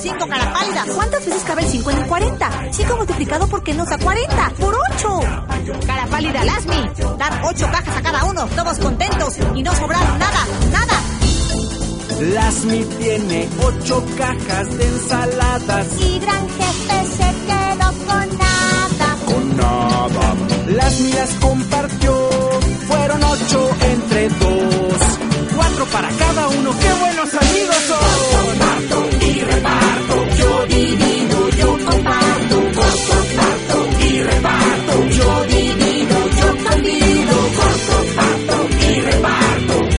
5 cara pálida. ¿Cuántas veces cabe el 5 en el 40? 5 multiplicado por qué nos da 40. ¡Por 8! Cara pálida, Lasmi. Dar 8 cajas a cada uno, todos contentos y no sobraron nada. Lasmi tiene 8 cajas de ensaladas. Y Gran Jefe se quedó con nada. Con nada. Lasmi las compra